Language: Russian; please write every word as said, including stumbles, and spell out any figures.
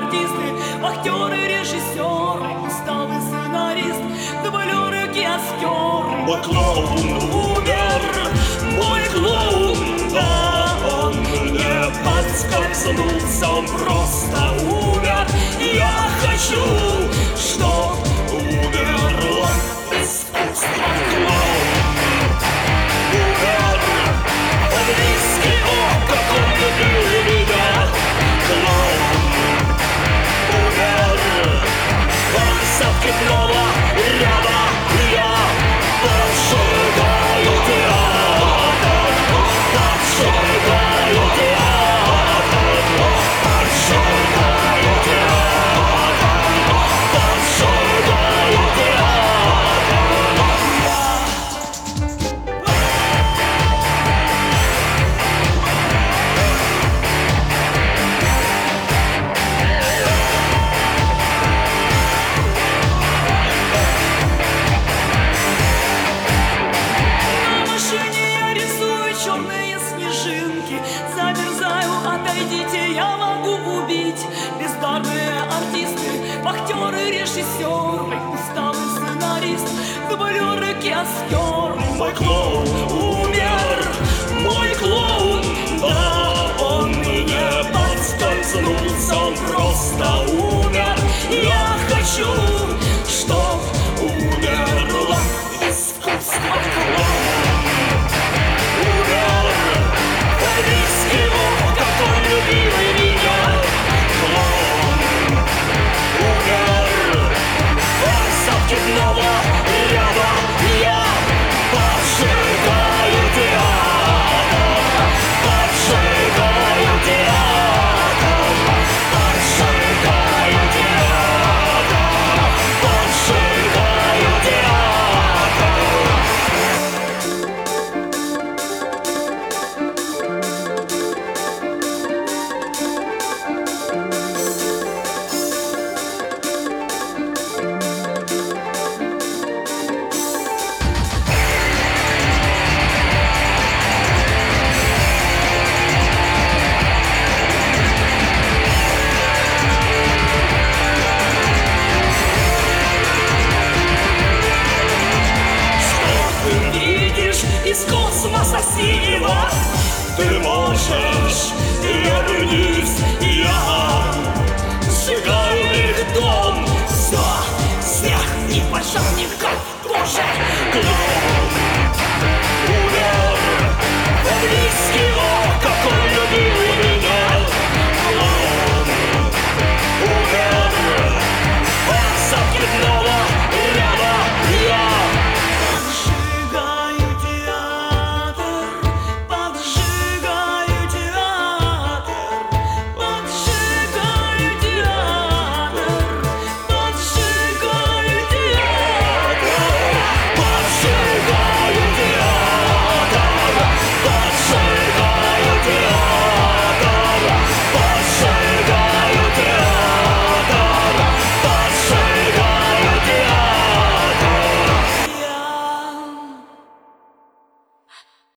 артисты, актеры, режиссеры, усталый сценарист, дублеры, каскеры. Мой клоун умер, мой клоун, да, он не подскользнулся, он просто умер. Я хочу, чтоб умерло искусство. Клоун умер, он близкий, о, как он любил меня. Клоун умер, осадки плова, ряда, я поджигаю театр, поджигаю театр, поджигаю театр, поджигаю театр. На машине я рисую черные снежинки, замерзаю, отойдите, я могу убить. Бездарные артисты, актеры, режиссеры, усталый сценарист, дублеры, каскеры. Мой клоун умер, мой клоун, да, он не подскользнулся, он просто умер. Я хочу,